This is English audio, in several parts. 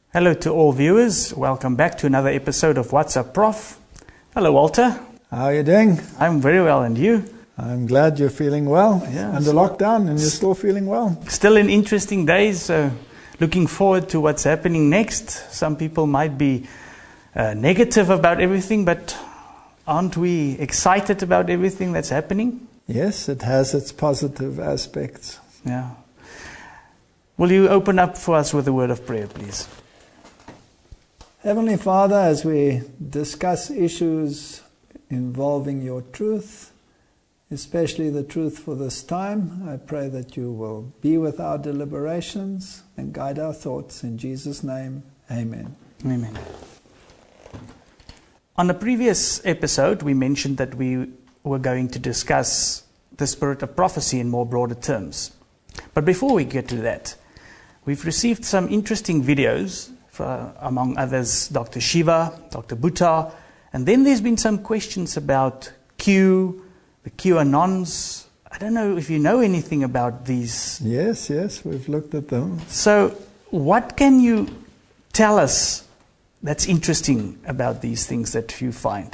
Hello to all viewers. Welcome back to another episode of What's Up Prof. Hello, Walter. How are you doing? I'm very well, and you? I'm glad you're feeling well. Yeah, under lockdown and you're still feeling well. Still in interesting days, so looking forward to what's happening next. Some people might be negative about everything, but aren't we excited about everything that's happening? Yes, it has its positive aspects. Yeah. Will you open up for us with a word of prayer, please? Heavenly Father, as we discuss issues involving your truth, especially the truth for this time, I pray that you will be with our deliberations and guide our thoughts. In Jesus' name, amen. Amen. On a previous episode, we mentioned that we were going to discuss the spirit of prophecy in more broader terms. But before we get to that, we've received some interesting videos, among others, Dr. Shiva, Dr. Butta, and then there's been some questions about Q, the QAnons. I don't know if you know anything about these. Yes, we've looked at them. So what can you tell us that's interesting about these things that you find?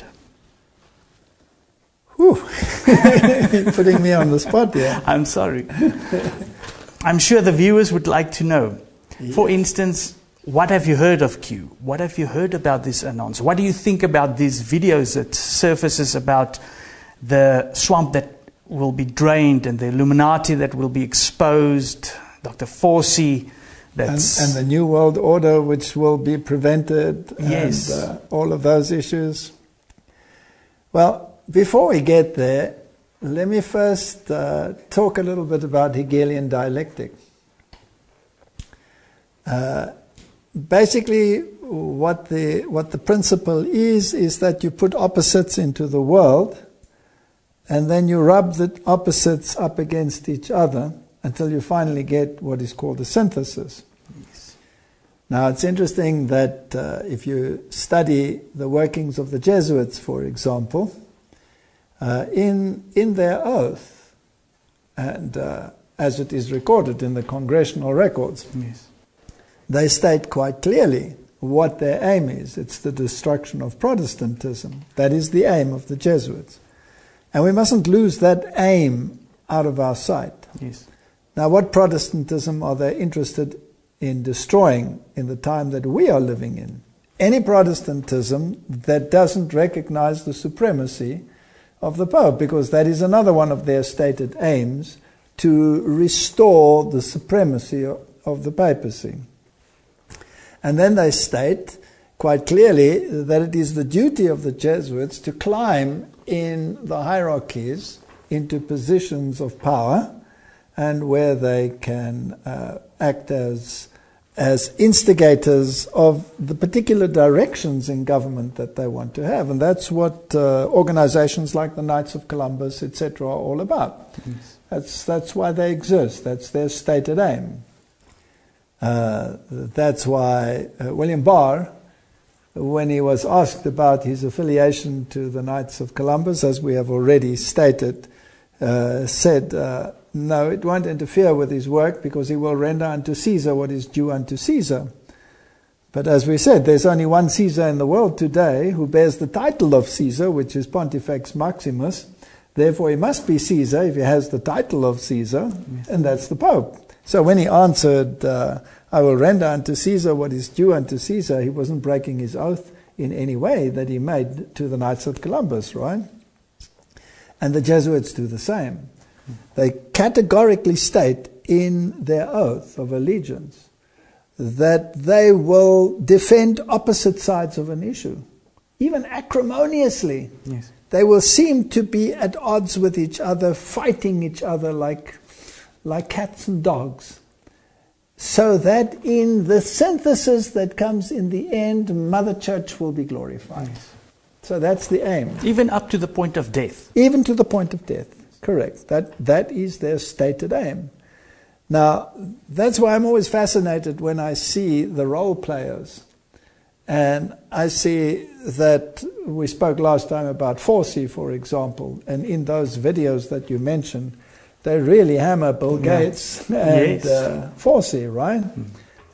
Whew. Putting me on the spot here. I'm sorry. I'm sure the viewers would like to know. Yeah. For instance, what have you heard of Q? What have you heard about this Anons? What do you think about these videos that surfaces about the swamp that will be drained and the Illuminati that will be exposed, Dr. Fauci, and the New World Order which will be prevented, yes, and all of those issues? Well, before we get there, let me first talk a little bit about Hegelian dialectic. Basically, what the principle is that you put opposites into the world, and then you rub the opposites up against each other until you finally get what is called a synthesis. Yes. Now, it's interesting that if you study the workings of the Jesuits, for example, in their oath, and as it is recorded in the congressional records, yes, they state quite clearly what their aim is. It's the destruction of Protestantism. That is the aim of the Jesuits. And we mustn't lose that aim out of our sight. Yes. Now, what Protestantism are they interested in destroying in the time that we are living in? Any Protestantism that doesn't recognize the supremacy of the Pope, because that is another one of their stated aims, to restore the supremacy of the papacy. And then they state quite clearly that it is the duty of the Jesuits to climb in the hierarchies into positions of power, and where they can act as instigators of the particular directions in government that they want to have. And that's what organizations like the Knights of Columbus, etc., are all about. Yes. That's why they exist. That's their stated aim. That's why William Barr, when he was asked about his affiliation to the Knights of Columbus, as we have already stated, said, no, it won't interfere with his work, because he will render unto Caesar what is due unto Caesar. But as we said, there's only one Caesar in the world today who bears the title of Caesar, which is Pontifex Maximus. Therefore, he must be Caesar if he has the title of Caesar, yes, and that's the Pope. So when he answered, I will render unto Caesar what is due unto Caesar, he wasn't breaking his oath in any way that he made to the Knights of Columbus, right? And the Jesuits do the same. They categorically state in their oath of allegiance that they will defend opposite sides of an issue, even acrimoniously. Yes. They will seem to be at odds with each other, fighting each other like cats and dogs, so that in the synthesis that comes in the end, Mother Church will be glorified. Yes. So that's the aim. Even up to the point of death. Even to the point of death, correct. That is their stated aim. Now, that's why I'm always fascinated when I see the role players. And I see that we spoke last time about Fauci, for example, and in those videos that you mentioned, they really hammer Bill Gates and Fauci, right?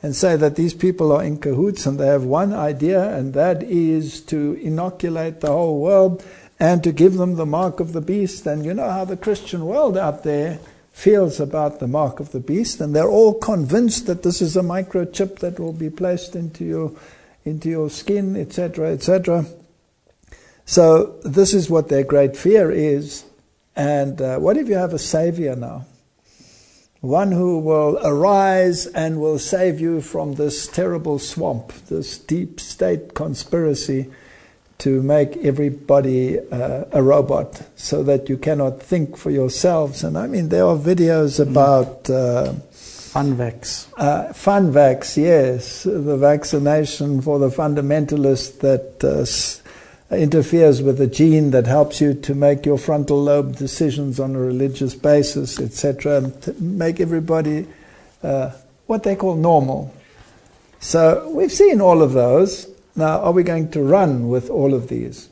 and say that these people are in cahoots and they have one idea, and that is to inoculate the whole world and to give them the mark of the beast. And you know how the Christian world out there feels about the mark of the beast, and they're all convinced that this is a microchip that will be placed into your skin, etc., etc. So this is what their great fear is. And what if you have a savior now? One who will arise and will save you from this terrible swamp, this deep state conspiracy to make everybody a robot so that you cannot think for yourselves. And I mean, there are videos about Funvax. Funvax, yes, the vaccination for the fundamentalist that interferes with the gene that helps you to make your frontal lobe decisions on a religious basis, etc., and to make everybody what they call normal. So we've seen all of those. Now, are we going to run with all of these?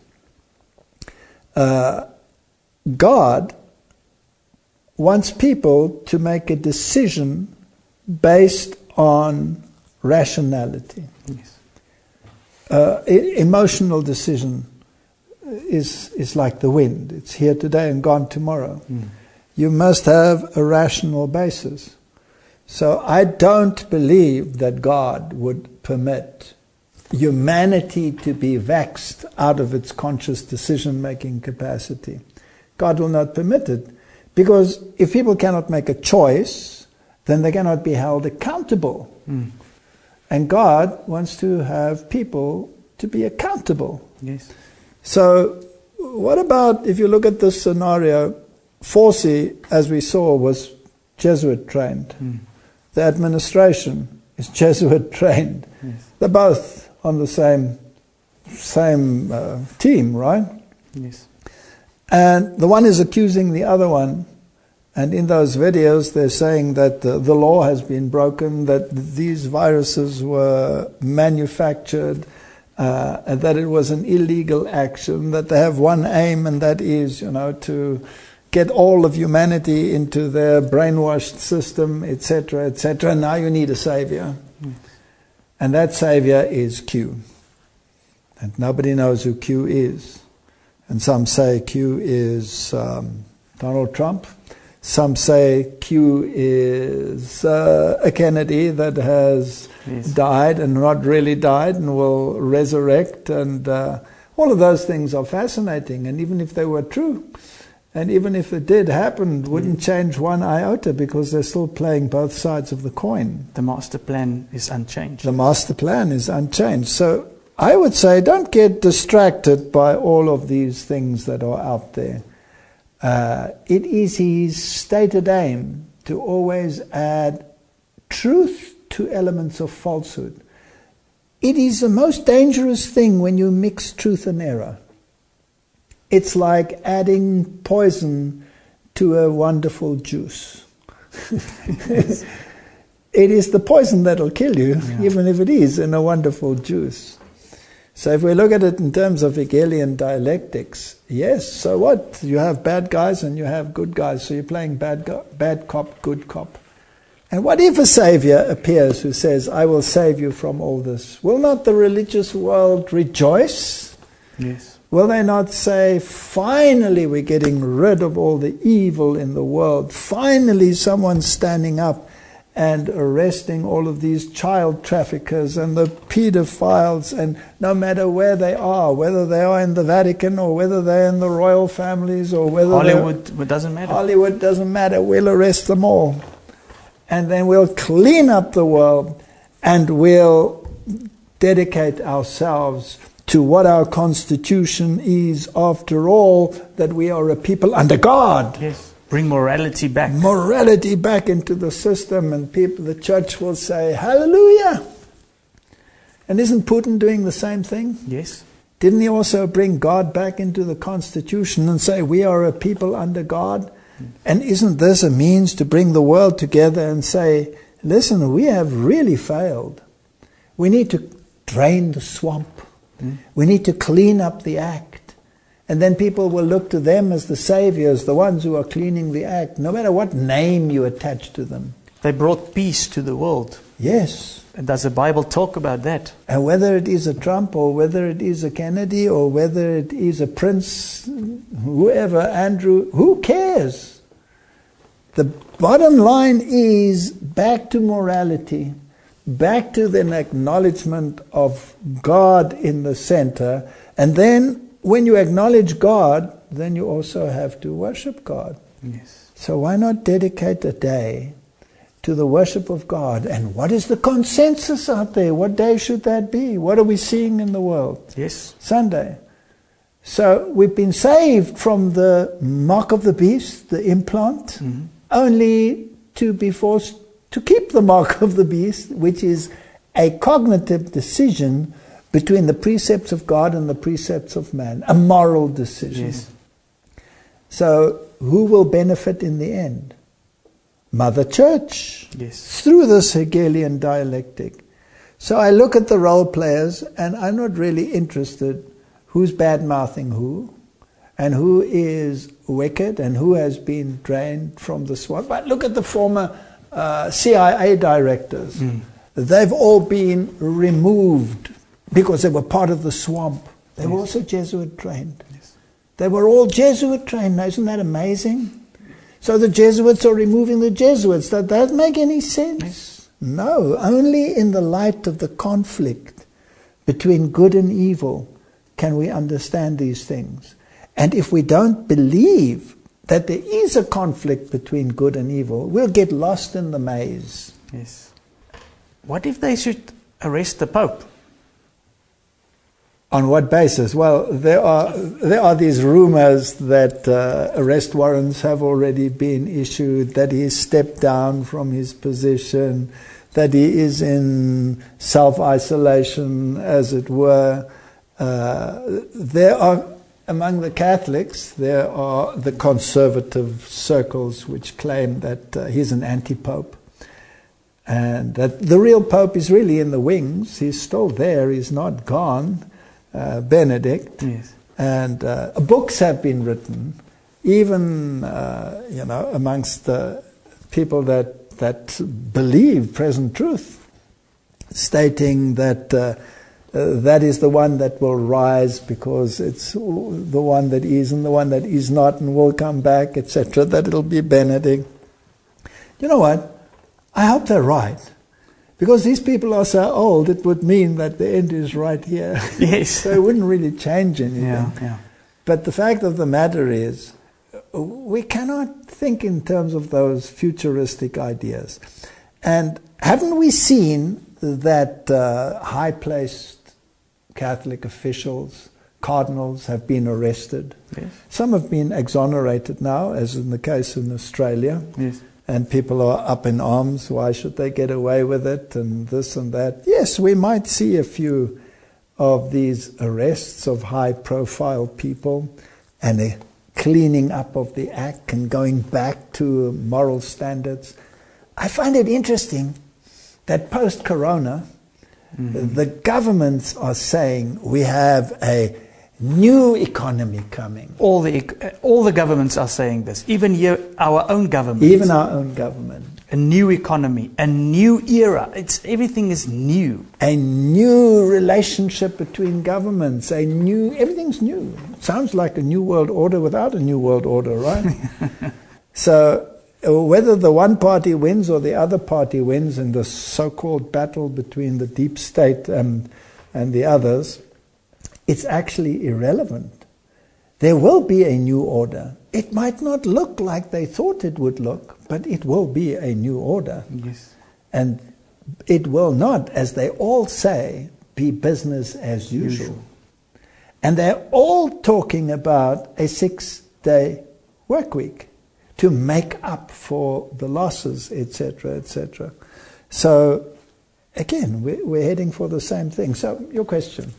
God wants people to make a decision based on rationality. Yes. Emotional decision is like the wind. It's here today and gone tomorrow. You must have a rational basis. So I don't believe that God would permit humanity to be vexed out of its conscious decision-making capacity. God will not permit it, because if people cannot make a choice, then they cannot be held accountable. And God wants to have people to be accountable. Yes. So what about if you look at this scenario, Forcy, as we saw, was Jesuit trained. The administration is Jesuit trained. Yes. They're both on the same team, right? Yes. And the one is accusing the other one. And in those videos, they're saying that the law has been broken, that these viruses were manufactured, and that it was an illegal action, that they have one aim, and that is, to get all of humanity into their brainwashed system, etc., etc. Now you need a savior. And that savior is Q. And nobody knows who Q is. And some say Q is Donald Trump. Some say Q is a Kennedy that has died and not really died and will resurrect. And all of those things are fascinating. And even if they were true, and even if it did happen, it wouldn't change one iota, because they're still playing both sides of the coin. The master plan is unchanged. The master plan is unchanged. So I would say don't get distracted by all of these things that are out there. It is his stated aim to always add truth to elements of falsehood. It is the most dangerous thing when you mix truth and error. It's like adding poison to a wonderful juice. It is the poison that will kill you, even if it is in a wonderful juice. So if we look at it in terms of Hegelian dialectics, yes, so what? You have bad guys and you have good guys, so you're playing bad cop, good cop. And what if a savior appears who says, I will save you from all this? Will not the religious world rejoice? Yes. Will they not say, finally we're getting rid of all the evil in the world. Finally someone's standing up and arresting all of these child traffickers and the pedophiles, and no matter where they are, whether they are in the Vatican or whether they're in the royal families or whether Hollywood, it doesn't matter. Hollywood doesn't matter. We'll arrest them all. And then we'll clean up the world and we'll dedicate ourselves to what our constitution is, after all, that we are a people under God. Yes. Bring morality back. Morality back into the system, and the church will say, hallelujah. And isn't Putin doing the same thing? Yes. Didn't he also bring God back into the constitution and say, we are a people under God? And isn't this a means to bring the world together and say, listen, we have really failed. We need to drain the swamp. We need to clean up the act. And then people will look to them as the saviors, the ones who are cleaning the act, no matter what name you attach to them. They brought peace to the world. Yes. Does the Bible talk about that? And whether it is a Trump or whether it is a Kennedy or whether it is a Prince, whoever, Andrew, who cares? The bottom line is back to morality, back to the acknowledgement of God in the center. And then when you acknowledge God, then you also have to worship God. Yes. So why not dedicate a day to the worship of God? And what is the consensus out there? What day should that be? What are we seeing in the world? Yes. Sunday. So we've been saved from the mark of the beast, the implant, only to be forced to keep the mark of the beast, which is a cognitive decision between the precepts of God and the precepts of man, a moral decision. Yes. So who will benefit in the end? Mother Church, Yes. through this Hegelian dialectic. So I look at the role players and I'm not really interested who's bad-mouthing who and who is wicked and who has been drained from the swamp. But look at the former CIA directors. They've all been removed because they were part of the swamp. They were also Jesuit trained. Yes. They were all Jesuit trained. Now, isn't that amazing? So the Jesuits are removing the Jesuits. Does that make any sense? Yes. No, only in the light of the conflict between good and evil can we understand these things. And if we don't believe that there is a conflict between good and evil, we'll get lost in the maze. Yes. What if they should arrest the Pope? On what basis? Well, there are these rumors that arrest warrants have already been issued, that he stepped down from his position, that he is in self-isolation, as it were. There are, among the Catholics, there are the conservative circles which claim that he's an anti-pope. And that the real Pope is really in the wings. He's still there, he's not gone. Benedict, Yes. and books have been written, even amongst the people that believe present truth, stating that that is the one that will rise because it's the one that is and the one that is not and will come back, etc. That it'll be Benedict. You know what? I hope they're right. Because these people are so old, it would mean that the end is right here. Yes. So it wouldn't really change anything. Yeah. But the fact of the matter is, we cannot think in terms of those futuristic ideas. And haven't we seen that high-placed Catholic officials, cardinals, have been arrested? Yes. Some have been exonerated now, as in the case in Australia. Yes. And people are up in arms. Why should they get away with it? And this and that. Yes, we might see a few of these arrests of high-profile people and a cleaning up of the act and going back to moral standards. I find it interesting that post-corona, the governments are saying we have a new economy coming. All the governments are saying this. Even here, our own government. Even our own government. A new economy, a new era. Everything is new. A new relationship between governments. Everything's new. Sounds like a new world order without a new world order, right? So whether the one party wins or the other party wins in the so-called battle between the deep state and the others, it's actually irrelevant. There will be a new order. It might not look like they thought it would look, but it will be a new order. Yes. And it will not, as they all say, be business as usual. And they're all talking about a 6-day work week to make up for the losses, etc., etc. So, again, we're heading for the same thing. So, your question.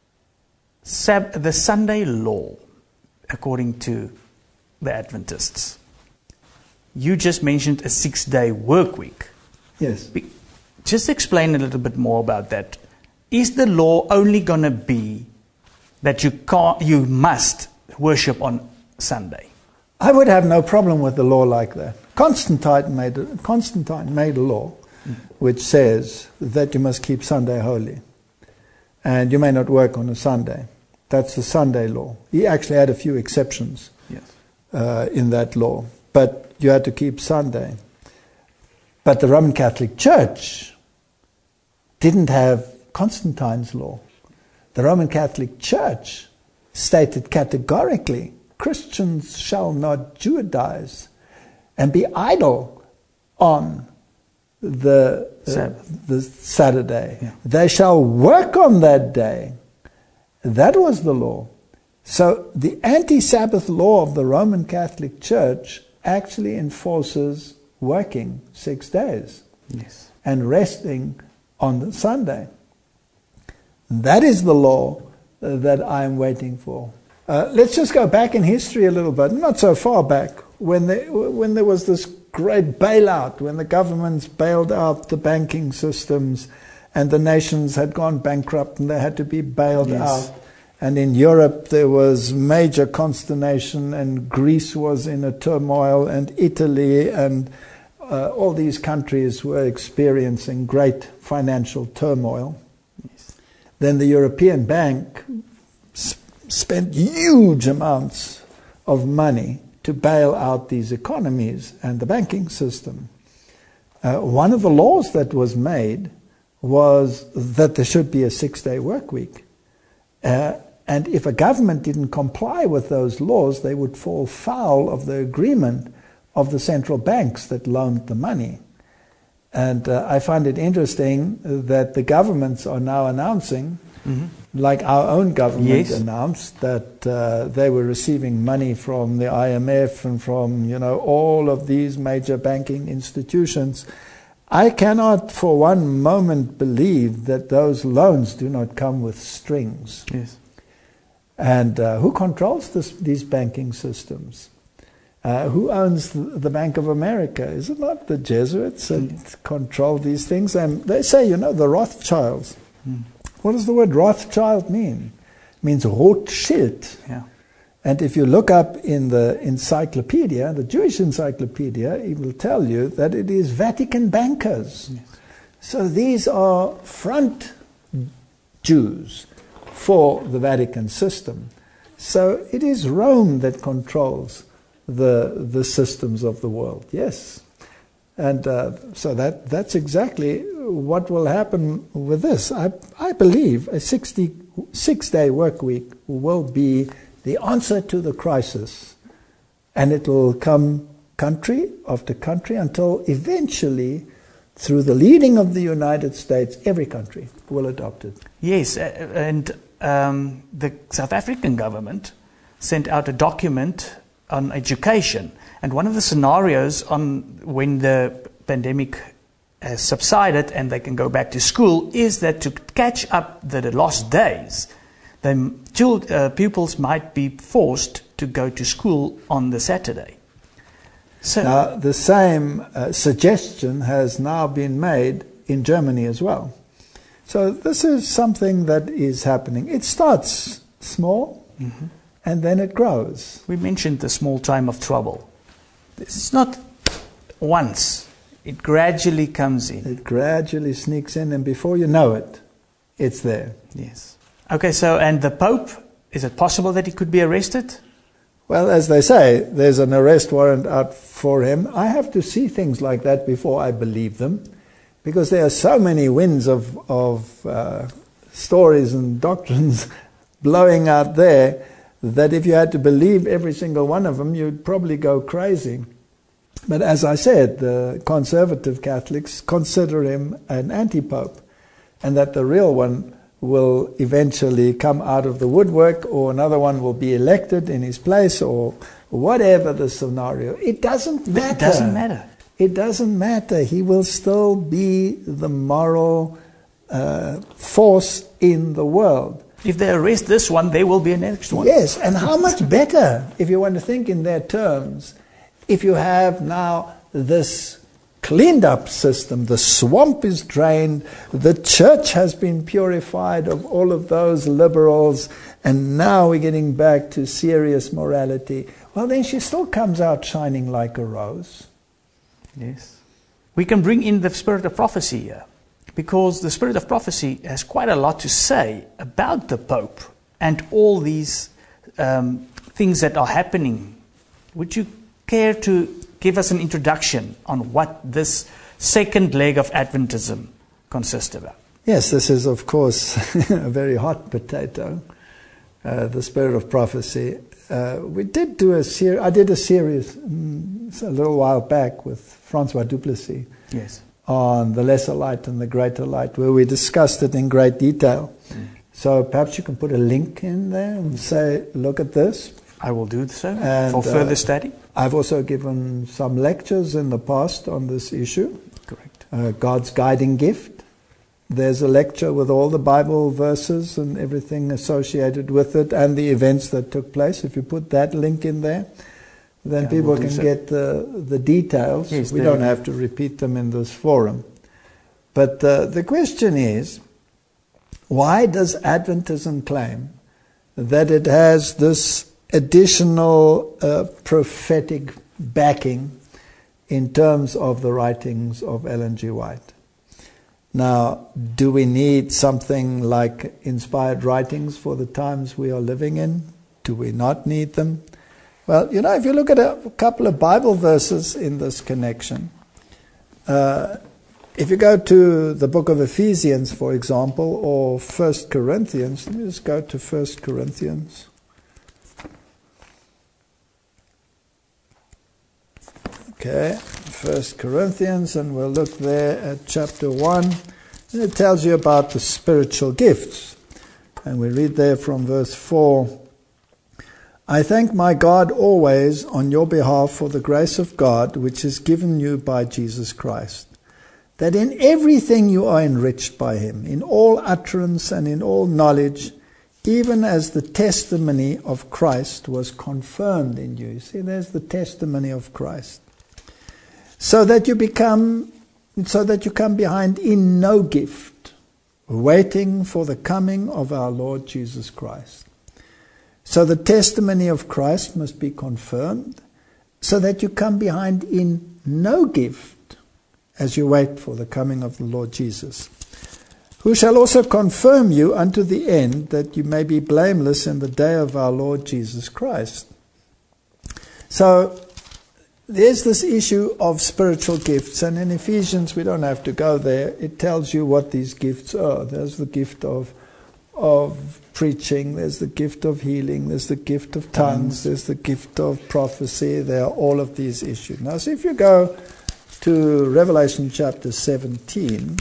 The Sunday law, according to the Adventists. You just mentioned a 6-day work week. Yes. Just explain a little bit more about that. Is the law only going to be that you must worship on Sunday? I would have no problem with a law like that. Constantine made a law which says that you must keep Sunday holy. And you may not work on a Sunday. That's the Sunday law. He actually had a few exceptions in that law. But you had to keep Sunday. But the Roman Catholic Church didn't have Constantine's law. The Roman Catholic Church stated categorically, Christians shall not Judaize and be idle on the Saturday. Yeah. They shall work on that day. That was the law. So the anti-Sabbath law of the Roman Catholic Church actually enforces working 6 days and resting on the Sunday. That is the law that I'm waiting for. Let's just go back in history a little bit, not so far back, when there was this great bailout, when the governments bailed out the banking systems and the nations had gone bankrupt and they had to be bailed out. And in Europe there was major consternation, and Greece was in a turmoil, and Italy, and all these countries were experiencing great financial turmoil. Then the European Bank spent huge amounts of money to bail out these economies and the banking system. One of the laws that was made was that there should be a 6-day work week. And if a government didn't comply with those laws, they would fall foul of the agreement of the central banks that loaned the money. And I find it interesting that the governments are now announcing, like our own government announced, that they were receiving money from the IMF and from, all of these major banking institutions. I cannot for one moment believe that those loans do not come with strings. And who controls these banking systems? Who owns the Bank of America? Is it not the Jesuits that control these things? And they say, the Rothschilds. What does the word Rothschild mean? It means Rothschild. And if you look up in the encyclopedia, the Jewish encyclopedia, it will tell you that it is Vatican bankers. So these are front Jews for the Vatican system. So it is Rome that controls the systems of the world. Yes. And so that's exactly what will happen with this. I believe a 66-day work week will be the answer to the crisis. And it will come country after country until eventually, through the leading of the United States, every country will adopt it. Yes, and the South African government sent out a document on education. And one of the scenarios on when the pandemic has subsided and they can go back to school is that to catch up the lost days, pupils might be forced to go to school on the Saturday. So now, the same suggestion has now been made in Germany as well. So this is something that is happening. It starts small, and then it grows. We mentioned the small time of trouble. This is not once. It gradually comes in. It gradually sneaks in, and before you know it, it's there. Yes. Okay, so, and the Pope, is it possible that he could be arrested? Well, as they say, there's an arrest warrant out for him. I have to see things like that before I believe them, because there are so many winds of stories and doctrines blowing out there that if you had to believe every single one of them, you'd probably go crazy. But as I said, the conservative Catholics consider him an anti-pope, and that the real one will eventually come out of the woodwork, or another one will be elected in his place, or whatever the scenario. It doesn't matter. It doesn't matter. It doesn't matter. He will still be the moral force in the world. If they arrest this one, there will be a next one. Yes, and how much better, if you want to think in their terms, if you have now this cleaned up system, the swamp is drained, the church has been purified of all of those liberals, and now we're getting back to serious morality. Well, then she still comes out shining like a rose. Yes. we can bring in the spirit of prophecy here, because the spirit of prophecy has quite a lot to say about the Pope and all these things that are happening. Would you care to give us an introduction on what this second leg of Adventism consists about? Yes, this is, of course, a very hot potato, the spirit of prophecy. We did do I did a series a little while back with Francois Duplessis. Yes. On the lesser light and the greater light, where we discussed it in great detail. So perhaps you can put a link in there and say, look at this. I will do so and, for further study. I've also given some lectures in the past on this issue. Correct. God's guiding gift. There's a lecture with all the Bible verses and everything associated with it and the events that took place. If you put that link in there, then people can get the details. Yes, we don't have to repeat them in this forum. But the question is, why does Adventism claim that it has this additional prophetic backing in terms of the writings of Ellen G. White? Now, do we need something like inspired writings for the times we are living in? Do we not need them? Well, if you look at a couple of Bible verses in this connection, if you go to the book of Ephesians, for example, or 1 Corinthians, let me just go to 1 Corinthians. Okay, 1 Corinthians, and we'll look there at chapter 1, and it tells you about the spiritual gifts. And we read there from verse 4, I thank my God always on your behalf for the grace of God which is given you by Jesus Christ, that in everything you are enriched by him, in all utterance and in all knowledge, even as the testimony of Christ was confirmed in you. See, there's the testimony of Christ. So that you come behind in no gift, waiting for the coming of our Lord Jesus Christ. So the testimony of Christ must be confirmed, so that you come behind in no gift as you wait for the coming of the Lord Jesus, who shall also confirm you unto the end, that you may be blameless in the day of our Lord Jesus Christ. So there's this issue of spiritual gifts, and in Ephesians, we don't have to go there, it tells you what these gifts are. There's the gift of preaching, there's the gift of healing, there's the gift of tongues, there's the gift of prophecy. There are all of these issues. Now, so if you go to Revelation chapter 17,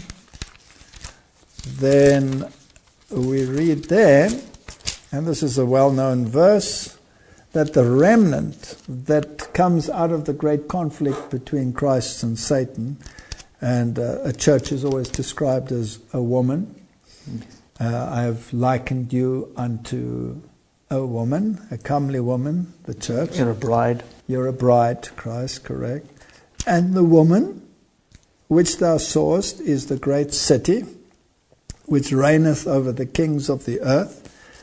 then we read there, and this is a well-known verse, that the remnant that comes out of the great conflict between Christ and Satan, and a church is always described as a woman. I have likened you unto a woman, a comely woman, the church. You're a bride. You're a bride to Christ, correct. And the woman which thou sawest is the great city, which reigneth over the kings of the earth.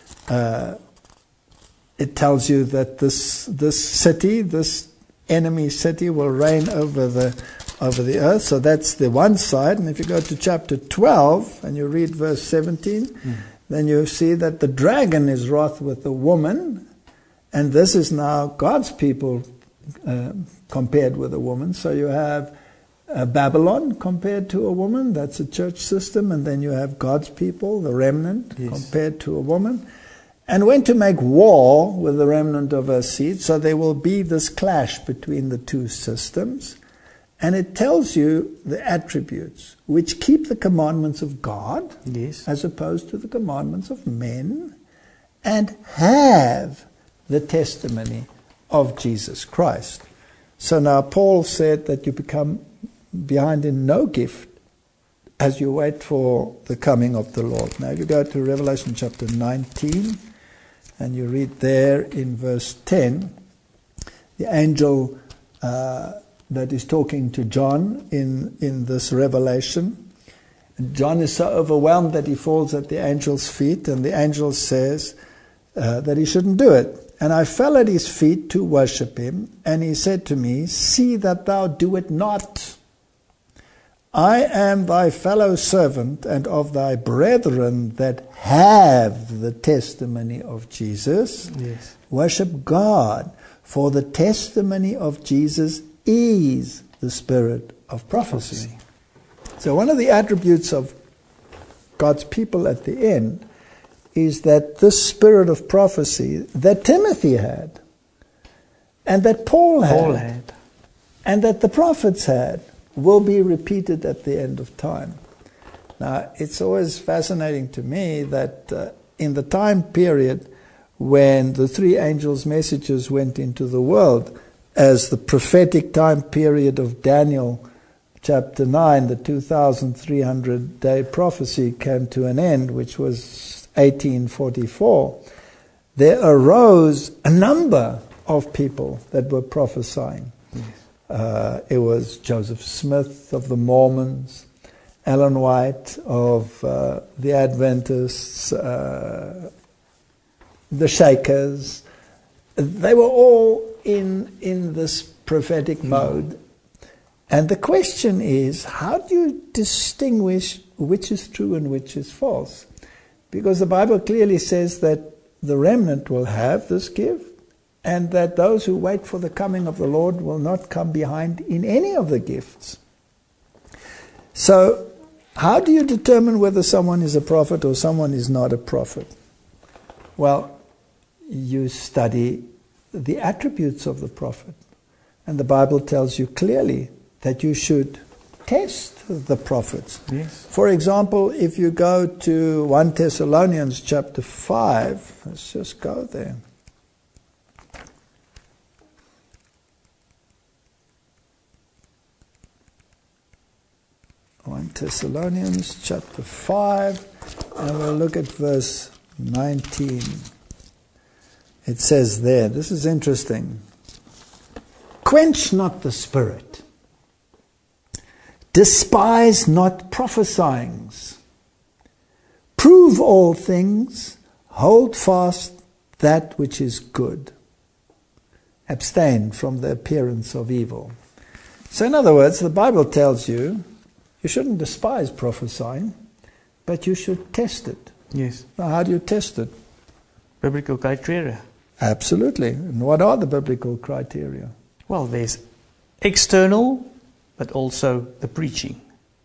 It tells you that this city, this enemy city, will reign over the earth. So that's the one side. And if you go to chapter 12 and you read verse 17, then you see that the dragon is wroth with the woman, and this is now God's people compared with a woman. So you have Babylon compared to a woman, that's a church system, and then you have God's people, the remnant, compared to a woman, and went to make war with the remnant of her seed. So there will be this clash between the two systems. And it tells you the attributes which keep the commandments of God, as opposed to the commandments of men, and have the testimony of Jesus Christ. So now Paul said that you become behind in no gift as you wait for the coming of the Lord. Now if you go to Revelation chapter 19, and you read there in verse 10, the angel that is talking to John in this revelation. And John is so overwhelmed that he falls at the angel's feet, and the angel says that he shouldn't do it. And I fell at his feet to worship him, and he said to me, see that thou do it not. I am thy fellow servant and of thy brethren that have the testimony of Jesus. Yes. Worship God, for the testimony of Jesus is the spirit of prophecy. So one of the attributes of God's people at the end is that this spirit of prophecy that Timothy had, and that Paul had, and that the prophets had, will be repeated at the end of time. Now, it's always fascinating to me that in the time period when the three angels' messages went into the world, as the prophetic time period of Daniel chapter 9, the 2,300-day prophecy came to an end, which was 1844, there arose a number of people that were prophesying. Yes. It was Joseph Smith of the Mormons, Ellen White of the Adventists, the Shakers. They were all in this prophetic mode. And the question is, how do you distinguish which is true and which is false? Because the Bible clearly says that the remnant will have this gift, and that those who wait for the coming of the Lord will not come behind in any of the gifts. So, how do you determine whether someone is a prophet or someone is not a prophet? Well, you study the attributes of the prophet. And the Bible tells you clearly that you should test the prophets. Yes. For example, if you go to 1 Thessalonians chapter 5, let's just go there. 1 Thessalonians chapter 5, and we'll look at verse 19. It says there, this is interesting. Quench not the spirit. Despise not prophesyings. Prove all things. Hold fast that which is good. Abstain from the appearance of evil. So in other words, the Bible tells you, you shouldn't despise prophesying, but you should test it. Yes. Now, how do you test it? Biblical criteria. Absolutely. And what are the biblical criteria? Well, there's external, but also the preaching.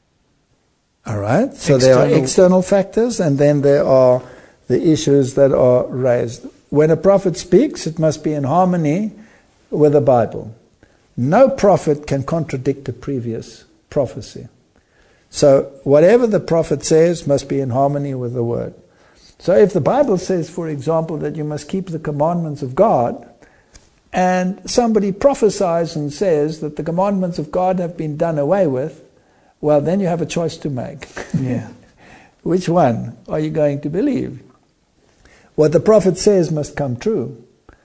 All right. So there are external factors, and then there are the issues that are raised. When a prophet speaks, it must be in harmony with the Bible. No prophet can contradict a previous prophecy. So whatever the prophet says must be in harmony with the word. So if the Bible says, for example, that you must keep the commandments of God, and somebody prophesies and says that the commandments of God have been done away with, well, then you have a choice to make. Yeah. Which one are you going to believe? What the prophet says must come true.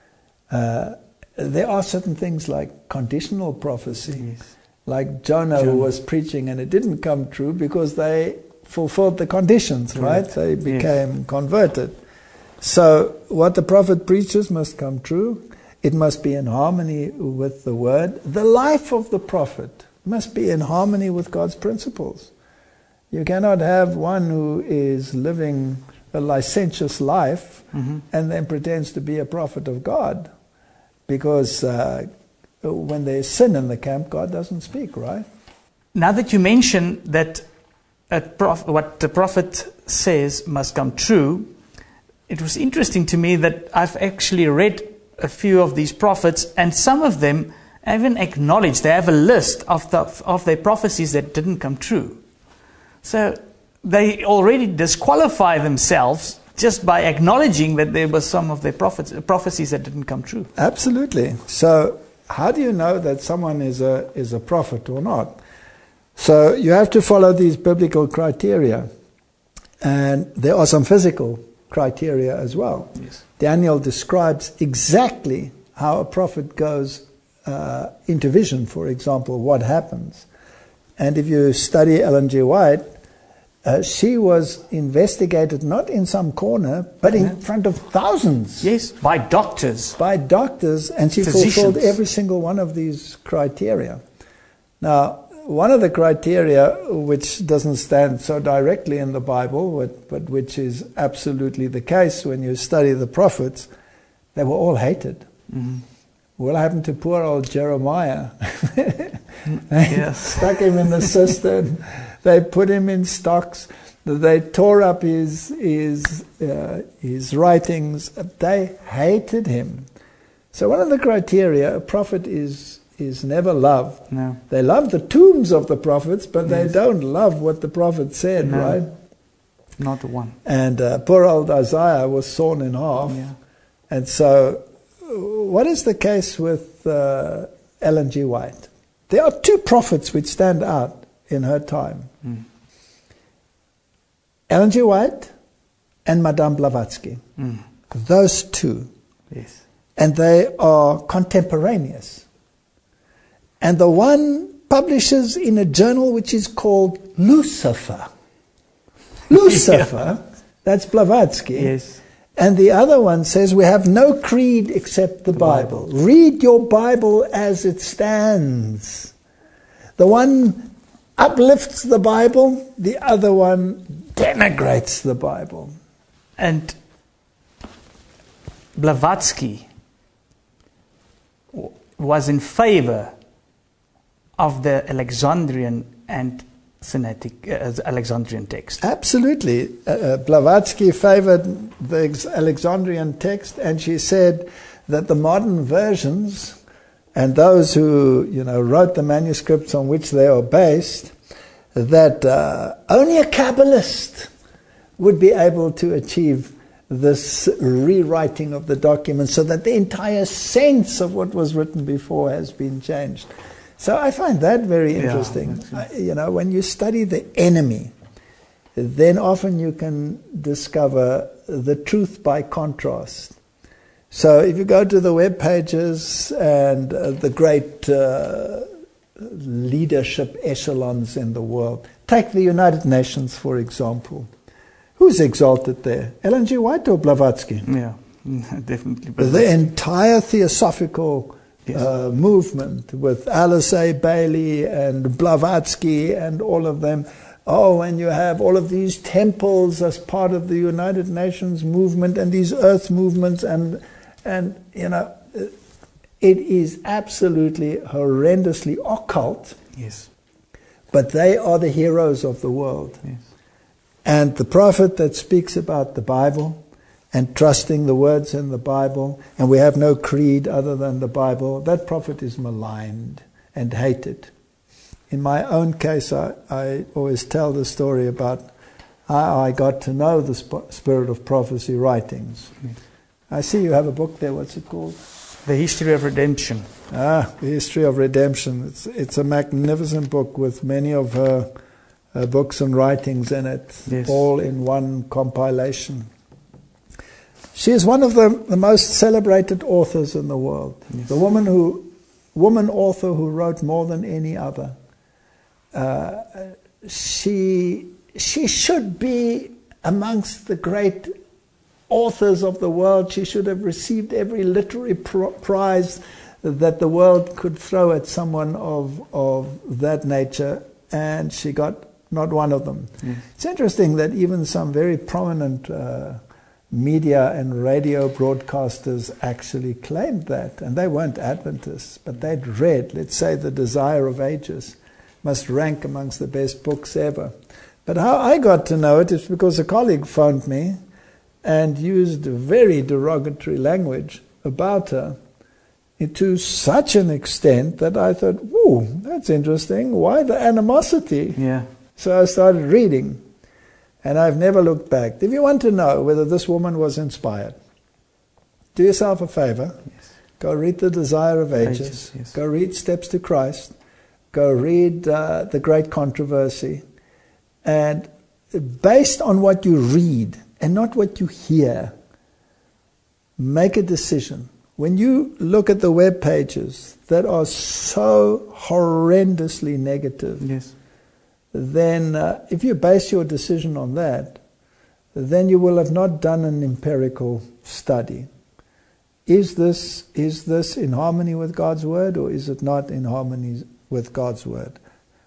There are certain things like conditional prophecy. Yes. Like Jonah who was preaching and it didn't come true because they fulfilled the conditions, right? They became converted. So what the prophet preaches must come true. It must be in harmony with the word. The life of the prophet must be in harmony with God's principles. You cannot have one who is living a licentious life and then pretends to be a prophet of God, because when there's sin in the camp, God doesn't speak, right? Now that you mention that what the prophet says must come true, it was interesting to me that I've actually read a few of these prophets, and some of them even acknowledge, they have a list of their prophecies that didn't come true. So they already disqualify themselves just by acknowledging that there were some of their prophecies that didn't come true. Absolutely. So how do you know that someone is a prophet or not? So you have to follow these biblical criteria. And there are some physical criteria as well. Yes. Daniel describes exactly how a prophet goes into vision, for example, what happens. And if you study Ellen G. White, she was investigated not in some corner, but in front of thousands. Yes, by doctors. By doctors, and she fulfilled every single one of these criteria. Now, one of the criteria, which doesn't stand so directly in the Bible, but which is absolutely the case when you study the prophets, they were all hated. Mm-hmm. What happened to poor old Jeremiah? They Yes. stuck him in the cistern. They put him in stocks. They tore up his writings. They hated him. So one of the criteria, a prophet is never loved. No. They love the tombs of the prophets, but they Yes. don't love what the prophet said, No. right? Not one. And poor old Isaiah was sawn in half. Yeah. And so, what is the case with Ellen G. White? There are two prophets which stand out in her time. Mm. Ellen G. White and Madame Blavatsky. Mm. Those two. Yes. And they are contemporaneous. And the one publishes in a journal which is called Lucifer. Lucifer, that's Blavatsky. Yes. And the other one says, we have no creed except the Bible. Read your Bible as it stands. The one uplifts the Bible, the other one denigrates the Bible. And Blavatsky was in favor of the Alexandrian and Sinaitic Alexandrian text. Absolutely. Blavatsky favored the Alexandrian text, and she said that the modern versions and those who wrote the manuscripts on which they are based, that only a Kabbalist would be able to achieve this rewriting of the document so that the entire sense of what was written before has been changed. So I find that very interesting. When you study the enemy, then often you can discover the truth by contrast. So if you go to the web pages and the great leadership echelons in the world, take the United Nations, for example. Who's exalted there? Ellen G. White or Blavatsky? Yeah, definitely. The entire theosophical movement with Alice A. Bailey and Blavatsky and all of them. Oh, and you have all of these temples as part of the United Nations movement and these earth movements and it is absolutely horrendously occult. Yes. But they are the heroes of the world. Yes. And the prophet that speaks about the Bible and trusting the words in the Bible, and we have no creed other than the Bible, that prophet is maligned and hated. In my own case, I always tell the story about how I got to know the Spirit of Prophecy writings. Yes. I see you have a book there. What's it called? The History of Redemption. The History of Redemption. It's a magnificent book with many of her books and writings in it, yes. all in one compilation. She is one of the most celebrated authors in the world. Yes. The woman author who wrote more than any other. She should be amongst the great authors of the world. She should have received every literary prize that the world could throw at someone of that nature, and she got not one of them. Yes. It's interesting that even some very prominent media and radio broadcasters actually claimed that, and they weren't Adventists, but they'd read, let's say, The Desire of Ages must rank amongst the best books ever. But how I got to know it is because a colleague phoned me and used very derogatory language about her to such an extent that I thought, "Ooh, that's interesting. Why the animosity?" Yeah. So I started reading, and I've never looked back. If you want to know whether this woman was inspired, do yourself a favor. Yes. Go read The Desire of Ages. Yes. Go read Steps to Christ. Go read The Great Controversy. And based on what you read and not what you hear, make a decision. When you look at the web pages that are so horrendously negative, Yes. then if you base your decision on that, then you will have not done an empirical study. Is this in harmony with God's Word, or is it not in harmony with God's Word?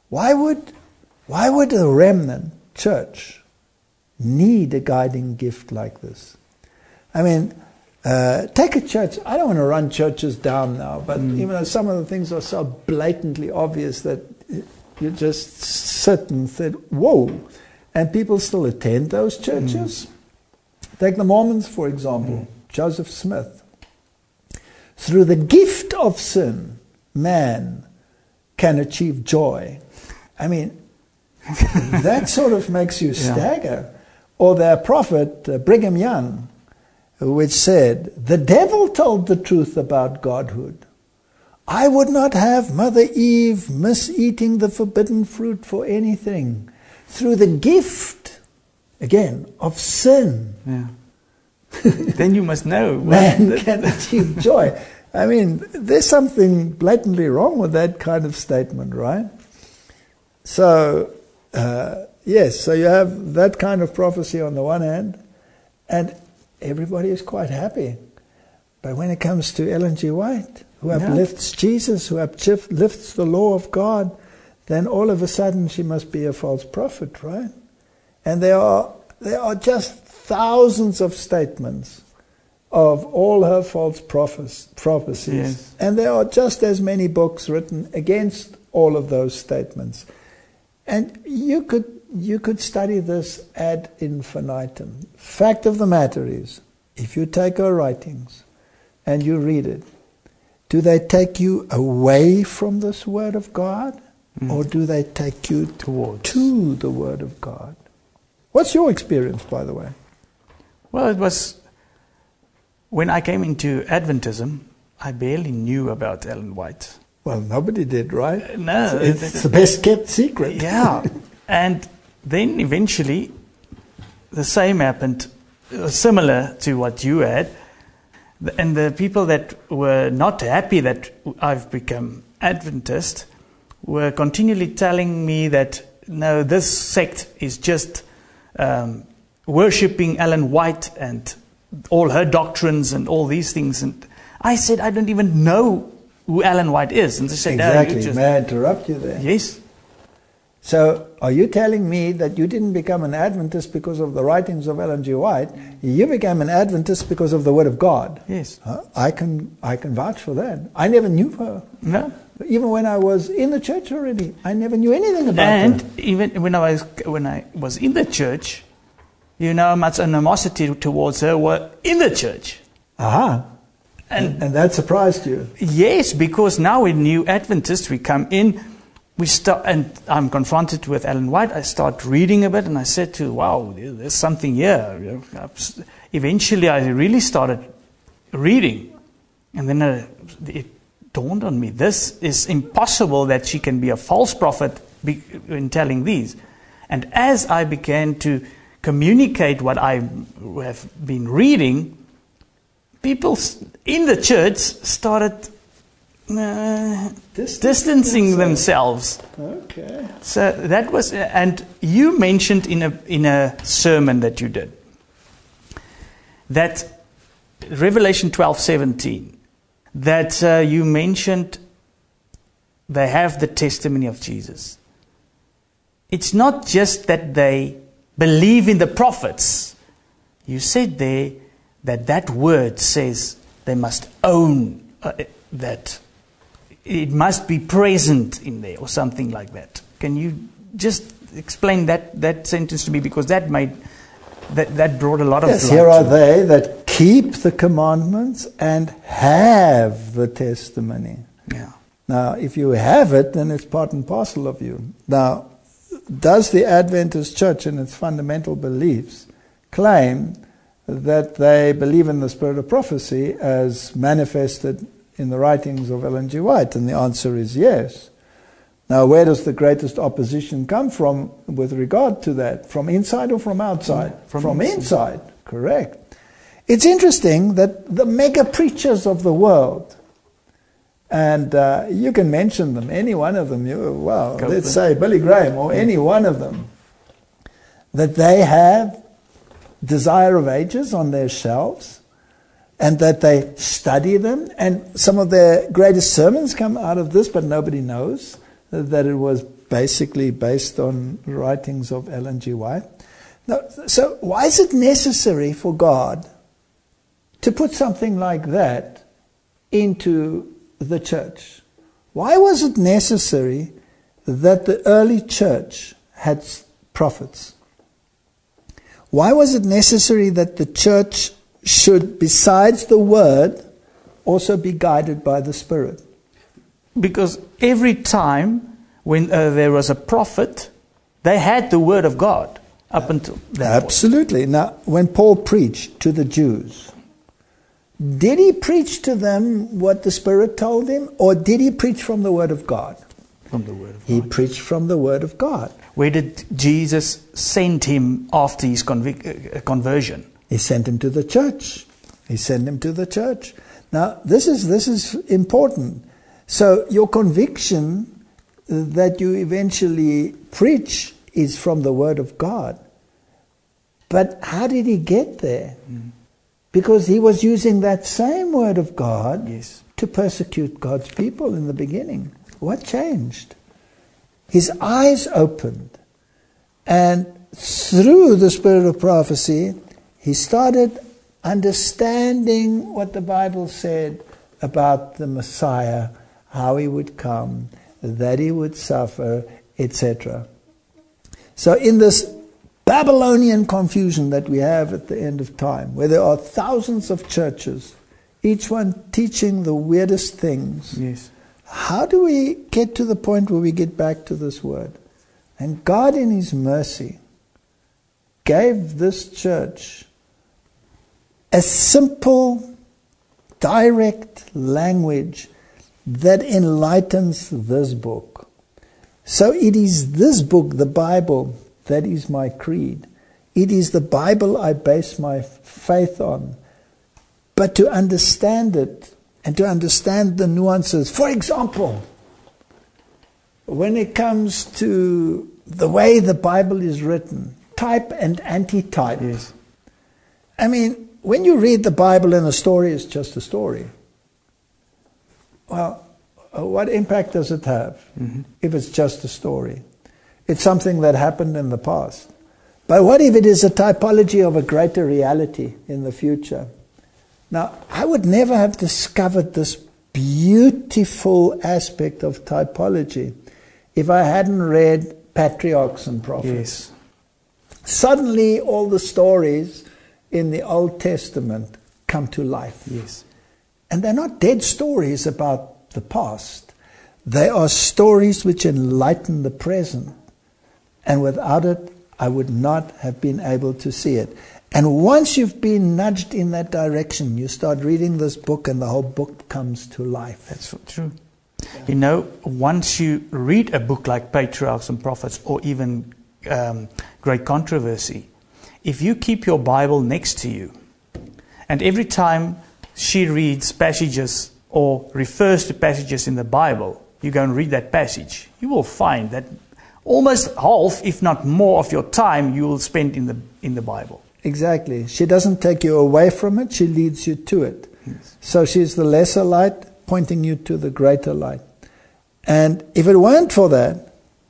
Why would a remnant church need a guiding gift like this? I mean, take a church. I don't want to run churches down now, but even though some of the things are so blatantly obvious that you just sit and said, whoa, and people still attend those churches. Take the Mormons, for example, Joseph Smith. Through the gift of sin, man can achieve joy. I mean, that sort of makes you stagger. Or their prophet, Brigham Young, which said, the devil told the truth about Godhood. I would not have Mother Eve miss eating the forbidden fruit for anything. Through the gift, again, of sin. Yeah. Then you must know. Man can achieve joy. I mean, there's something blatantly wrong with that kind of statement, right? So, yes, so you have that kind of prophecy on the one hand, and everybody is quite happy. But when it comes to Ellen G. White, who uplifts Jesus, who uplifts the law of God, then all of a sudden she must be a false prophet, right? And there are just thousands of statements of all her false prophecies. Yes. And there are just as many books written against all of those statements. And you could study this ad infinitum. Fact of the matter is, if you take her writings and you read it, do they take you away from this Word of God? Or do they take you to the Word of God? What's your experience, by the way? Well, it was when I came into Adventism, I barely knew about Ellen White. Well, nobody did, right? No. It's the best kept secret. Yeah. And then eventually, the same happened, similar to what you had. And the people that were not happy that I've become Adventist were continually telling me that, no, this sect is just worshipping Ellen White and all her doctrines and all these things. And I said, I don't even know who Ellen White is. And they said, exactly. No, May I interrupt you there? Yes. So, are you telling me that you didn't become an Adventist because of the writings of Ellen G. White? You became an Adventist because of the Word of God? Yes. I can vouch for that. I never knew her. No. Even when I was in the church already, I never knew anything about her. And even when I was in the church, you know how much animosity towards her were in the church. Aha. And that surprised you? Yes, because now we're new Adventists, we come in, and I'm confronted with Ellen White. I start reading a bit, and I said to, wow, there's something here. Eventually, I really started reading. And then it dawned on me, this is impossible that she can be a false prophet in telling these. And as I began to communicate what I have been reading, people in the church started distancing themselves. Okay. So that was, and you mentioned in a sermon that you did that Revelation 12:17, that you mentioned they have the testimony of Jesus. It's not just that they believe in the prophets. You said there that word says they must own that. It must be present in there or something like that. Can you just explain that sentence to me? Because that brought a lot of light. Yes, here are they that keep the commandments and have the testimony. Yeah. Now, if you have it, then it's part and parcel of you. Now, does the Adventist Church in its fundamental beliefs claim that they believe in the spirit of prophecy as manifested in the writings of Ellen G. White? And the answer is yes. Now, where does the greatest opposition come from with regard to that? From inside or from outside? From inside, correct. It's interesting that the mega preachers of the world, and you can mention them, any one of them, let's say Billy Graham or any one of them, that they have Desire of Ages on their shelves, and that they study them, and some of their greatest sermons come out of this, but nobody knows that it was basically based on writings of Ellen G. White. Now, so why is it necessary for God to put something like that into the church? Why was it necessary that the early church had prophets? Why was it necessary that the church should, besides the word, also be guided by the Spirit? Because every time when there was a prophet, they had the word of God up until that Absolutely. point. Now, when Paul preached to the Jews, did he preach to them what the Spirit told him, or did he preach from the Word of God? From the word of God. He preached from the Word of God. Where did Jesus send him after his conversion? He sent him to the church. He sent him to the church. Now, this is important. So your conviction that you eventually preach is from the Word of God. But how did he get there? Because he was using that same Word of God to persecute God's people in the beginning. What changed? His eyes opened. And through the spirit of prophecy, he started understanding what the Bible said about the Messiah, how he would come, that he would suffer, etc. So in this Babylonian confusion that we have at the end of time, where there are thousands of churches, each one teaching the weirdest things, how do we get to the point where we get back to this word? And God in his mercy gave this church a simple, direct language that enlightens this book. So it is this book, the Bible, that is my creed. It is the Bible I base my faith on. But to understand it, and to understand the nuances. For example, when it comes to the way the Bible is written, type and anti-type. I mean, when you read the Bible and a story is just a story, well, what impact does it have if it's just a story? It's something that happened in the past. But what if it is a typology of a greater reality in the future? Now, I would never have discovered this beautiful aspect of typology if I hadn't read Patriarchs and Prophets. Suddenly, all the stories in the Old Testament come to life. And they're not dead stories about the past. They are stories which enlighten the present. And without it, I would not have been able to see it. And once you've been nudged in that direction, you start reading this book and the whole book comes to life. That's true. You know, once you read a book like Patriarchs and Prophets, or even Great Controversy, if you keep your Bible next to you, and every time she reads passages or refers to passages in the Bible, you go and read that passage, you will find that almost half, if not more, of your time you will spend in the Bible. Exactly. She doesn't take you away from it, she leads you to it. So she's the lesser light, pointing you to the greater light. And if it weren't for that,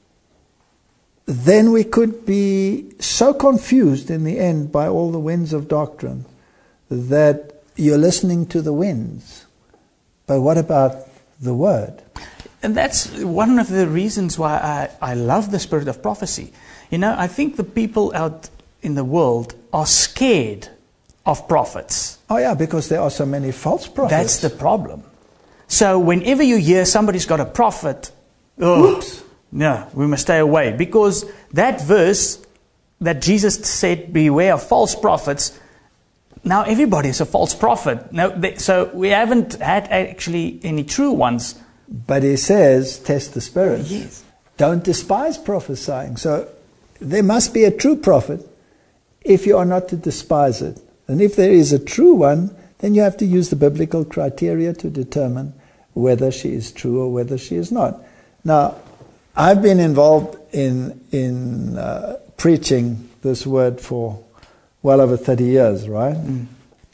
then we could be so confused in the end by all the winds of doctrine that you're listening to the winds. But what about the Word? And that's one of the reasons why I love the spirit of prophecy. You know, I think the people out in the world are scared of prophets. Oh yeah, because there are so many false prophets. That's the problem. So whenever you hear somebody's got a prophet, no, we must stay away. Because that verse that Jesus said, beware of false prophets, now everybody is a false prophet. So we haven't had actually any true ones. But he says, test the spirits. Don't despise prophesying. So there must be a true prophet if you are not to despise it. And if there is a true one, then you have to use the biblical criteria to determine whether she is true or whether she is not. Now, I've been involved in preaching this word for well over 30 years, right?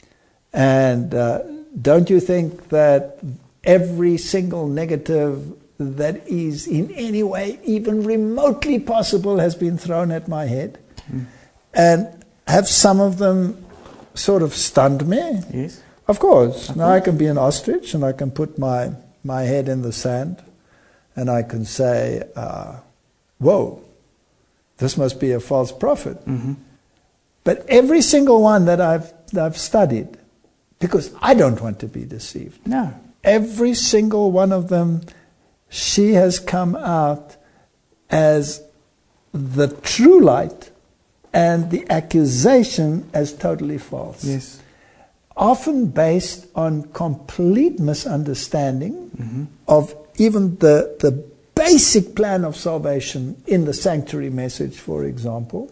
And don't you think that every single negative that is in any way even remotely possible has been thrown at my head. And have some of them sort of stunned me? Yes. Of course. Now I can be an ostrich and I can put my head in the sand and I can say, whoa, this must be a false prophet. But every single one that I've studied, because I don't want to be deceived. No. Every single one of them, she has come out as the true light and the accusation as totally false. Yes. Often based on complete misunderstanding of even the basic plan of salvation in the sanctuary message, for example.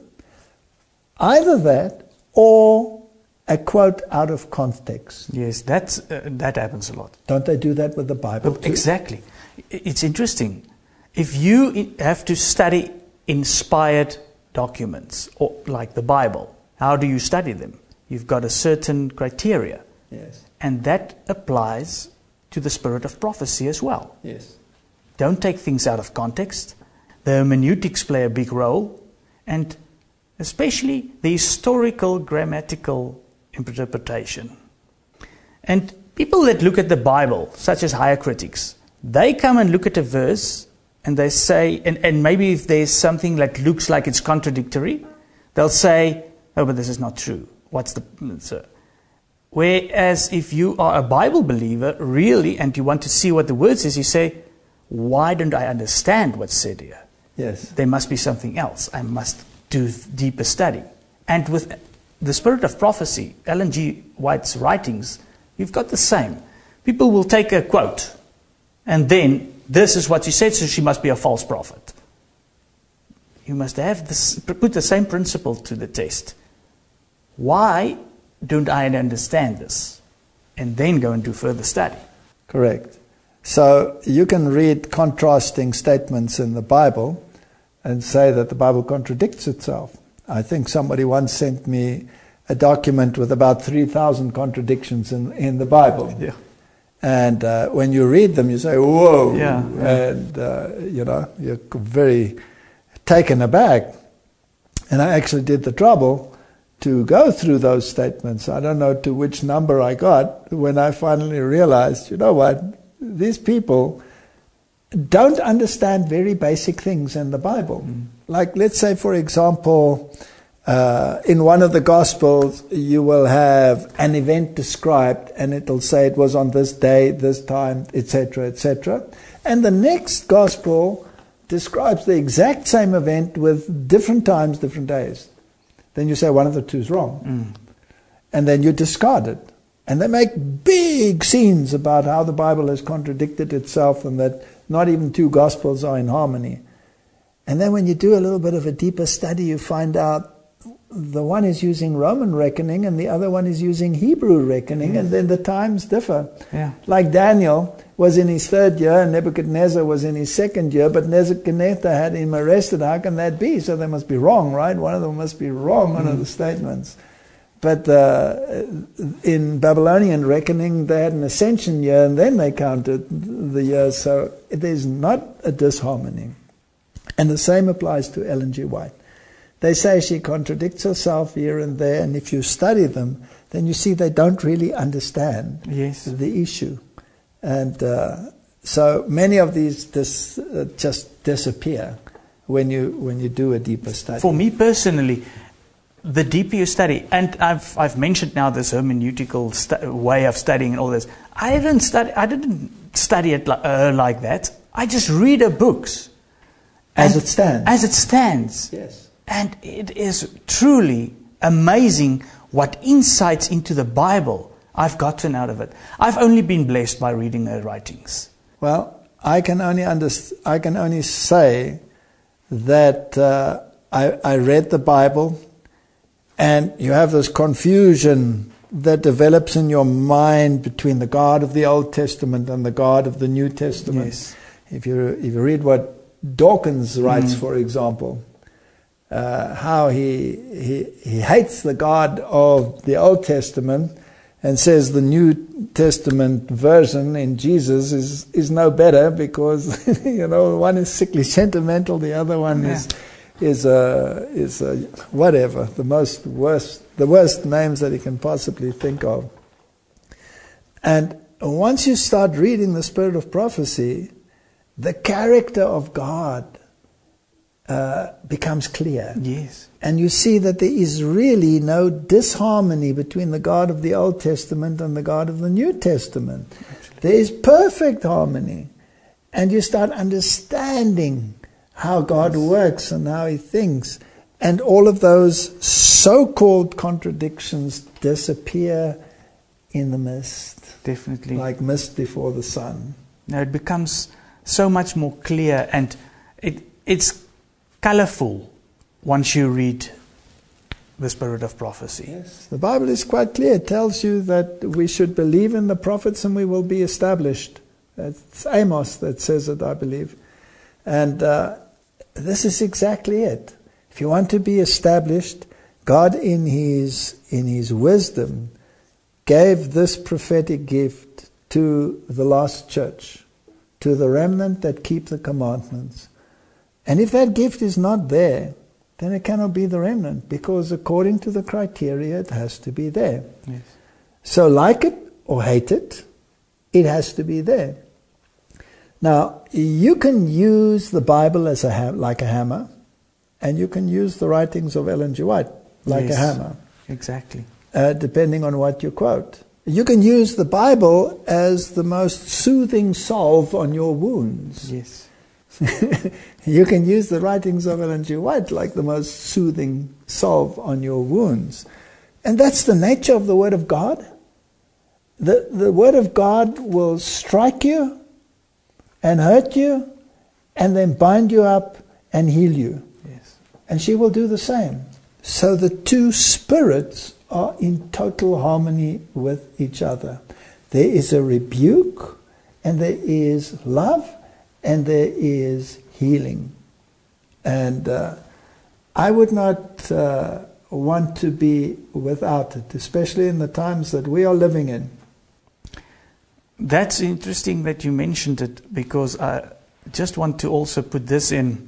Either that or a quote out of context. Yes, that happens a lot. Don't they do that with the Bible too? Exactly. It's interesting. If you have to study inspired documents, or like the Bible, how do you study them? You've got a certain criteria. Yes. And that applies to the spirit of prophecy as well. Yes. Don't take things out of context. The hermeneutics play a big role, and especially the historical grammatical interpretation. And people that look at the Bible, such as higher critics, they come and look at a verse and they say, and maybe if there's something that looks like it's contradictory, they'll say, oh, but this is not true. What's the answer? Whereas if you are a Bible believer, really, and you want to see what the word says, you say, why don't I understand what's said here? Yes. There must be something else. I must do deeper study. And with the spirit of prophecy, Ellen G. White's writings, you've got the same. People will take a quote, and then, this is what she said, so she must be a false prophet. You must have this, put the same principle to the test. Why don't I understand this? And then go and do further study. Correct. So you can read contrasting statements in the Bible and say that the Bible contradicts itself. I think somebody once sent me a document with about 3,000 contradictions in the Bible. Yeah. And when you read them, you say, whoa. Yeah. And, you're very taken aback. And I actually did the trouble to go through those statements. I don't know to which number I got when I finally realized, you know what, these people don't understand very basic things in the Bible. Like, let's say, for example, in one of the Gospels, you will have an event described, and it'll say it was on this day, this time, etc., etc. And the next Gospel describes the exact same event with different times, different days. Then you say one of the two is wrong. And then you discard it. And they make big scenes about how the Bible has contradicted itself and that not even two Gospels are in harmony. And then when you do a little bit of a deeper study, you find out the one is using Roman reckoning and the other one is using Hebrew reckoning, and then the times differ. Yeah. Like Daniel was in his 3rd year and Nebuchadnezzar was in his 2nd year, but Nebuchadnezzar had him arrested. How can that be? So they must be wrong, right? One of them must be wrong, one of the statements. But in Babylonian reckoning, they had an ascension year and then they counted the years. So there's not a disharmony. And the same applies to Ellen G. White. They say she contradicts herself here and there, and if you study them, then you see they don't really understand the issue. And so many of these just disappear when you do a deeper study. For me personally, the deeper you study, and I've mentioned now this hermeneutical way of studying and all this. I didn't study it like that. I just read her books. As it stands. As it stands. Yes. And it is truly amazing what insights into the Bible I've gotten out of it. I've only been blessed by reading her writings. Well, I can only say that I read the Bible, and you have this confusion that develops in your mind between the God of the Old Testament and the God of the New Testament. Yes. If you read what Dawkins writes, for example, how he hates the God of the Old Testament and says the New Testament version in Jesus is no better because one is sickly sentimental, the other one is whatever, the worst names that he can possibly think of. And once you start reading the Spirit of Prophecy, the character of God becomes clear. Yes. And you see that there is really no disharmony between the God of the Old Testament and the God of the New Testament. Absolutely. There is perfect harmony. And you start understanding how God works and how He thinks. And all of those so-called contradictions disappear in the mist. Definitely. Like mist before the sun. Now it becomes so much more clear, and it's colorful once you read the Spirit of Prophecy. Yes, the Bible is quite clear. It tells you that we should believe in the prophets and we will be established. It's Amos that says it, I believe. And this is exactly it. If you want to be established, God in His wisdom gave this prophetic gift to the lost church, to the remnant that keep the commandments. And if that gift is not there, then it cannot be the remnant, because according to the criteria, it has to be there. Yes. So like it or hate it, it has to be there. Now, you can use the Bible as like a hammer, and you can use the writings of Ellen G. White like a hammer. Exactly. Depending on what you quote. You can use the Bible as the most soothing salve on your wounds. Yes. You can use the writings of Ellen G. White like the most soothing salve on your wounds. And that's the nature of the Word of God. The Word of God will strike you and hurt you and then bind you up and heal you. Yes. And she will do the same. So the two spirits are in total harmony with each other. There is a rebuke, and there is love, and there is healing. And I would not want to be without it, especially in the times that we are living in. That's interesting that you mentioned it, because I just want to also put this in.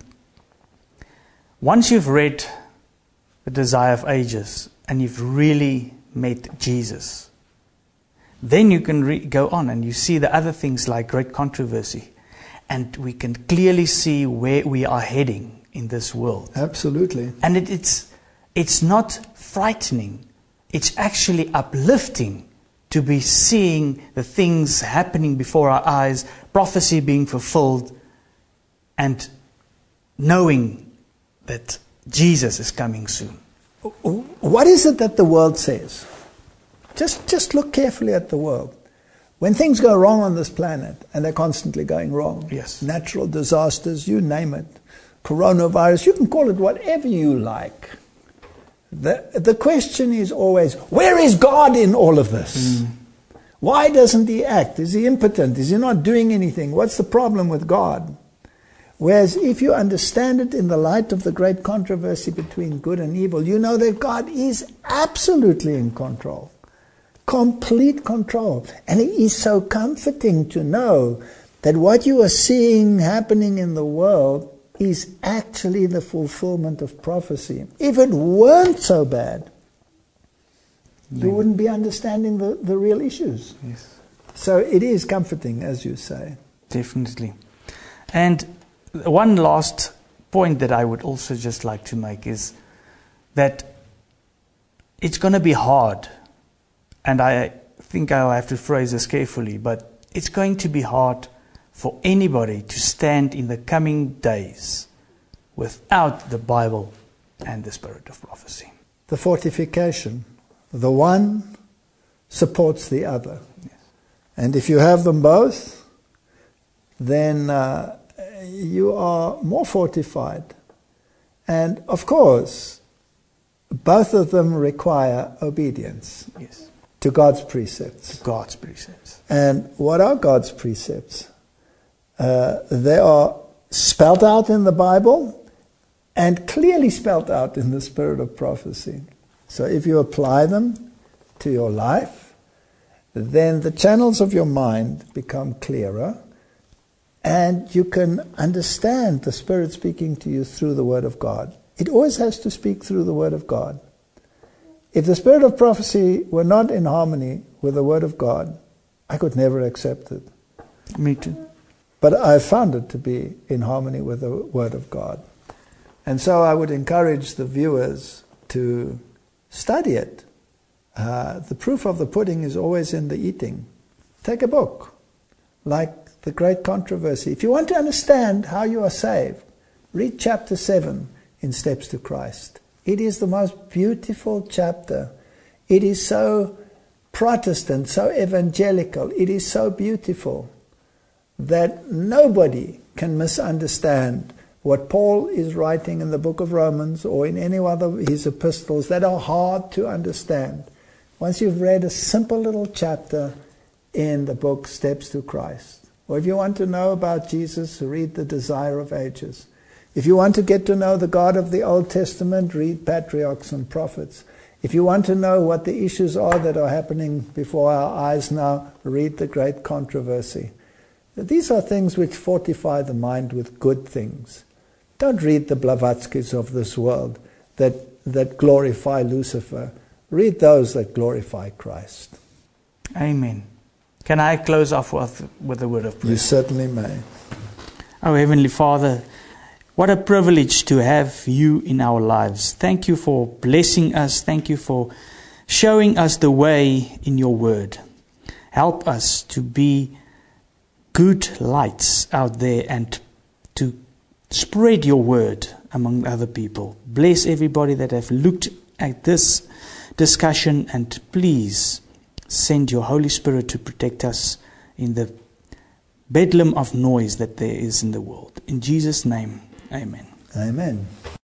Once you've read The Desire of Ages and you've really met Jesus, then you can go on and you see the other things like Great Controversy. And we can clearly see where we are heading in this world. Absolutely. And it's not frightening. It's actually uplifting to be seeing the things happening before our eyes, prophecy being fulfilled, and knowing that Jesus is coming soon. What is it that the world says? Just look carefully at the world. When things go wrong on this planet, and they're constantly going wrong, yes, natural disasters, you name it, coronavirus, you can call it whatever you like. The question is always, where is God in all of this? Why doesn't He act? Is He impotent? Is He not doing anything? What's the problem with God? Whereas if you understand it in the light of the great controversy between good and evil, you know that God is absolutely in control. Complete control. And it is so comforting to know that what you are seeing happening in the world is actually the fulfillment of prophecy. If it weren't so bad, you wouldn't be understanding the real issues. Yes. So it is comforting, as you say. Definitely. And one last point that I would also just like to make is that it's going to be hard. And I think I'll have to phrase this carefully, but it's going to be hard for anybody to stand in the coming days without the Bible and the Spirit of Prophecy. The fortification. The one supports the other. Yes. And if you have them both, then you are more fortified. And of course, both of them require obedience. Yes. To God's precepts. God's precepts. And what are God's precepts? They are spelled out in the Bible and clearly spelled out in the Spirit of Prophecy. So if you apply them to your life, then the channels of your mind become clearer, and you can understand the Spirit speaking to you through the Word of God. It always has to speak through the Word of God. If the spirit of prophecy were not in harmony with the Word of God, I could never accept it. Me too. But I found it to be in harmony with the Word of God. And so I would encourage the viewers to study it. The proof of the pudding is always in the eating. Take a book, like The Great Controversy. If you want to understand how you are saved, read chapter 7 in Steps to Christ. It is the most beautiful chapter. It is so Protestant, so evangelical. It is so beautiful that nobody can misunderstand what Paul is writing in the book of Romans or in any other of his epistles that are hard to understand. Once you've read a simple little chapter in the book Steps to Christ, or if you want to know about Jesus, read The Desire of Ages. If you want to get to know the God of the Old Testament, read Patriarchs and Prophets. If you want to know what the issues are that are happening before our eyes now, read The Great Controversy. These are things which fortify the mind with good things. Don't read the Blavatskys of this world that glorify Lucifer. Read those that glorify Christ. Amen. Can I close off with a word of prayer? You certainly may. Oh, Heavenly Father, what a privilege to have you in our lives. Thank you for blessing us. Thank you for showing us the way in your word. Help us to be good lights out there and to spread your word among other people. Bless everybody that have looked at this discussion, and please send your Holy Spirit to protect us in the bedlam of noise that there is in the world. In Jesus' name, amen. Amen.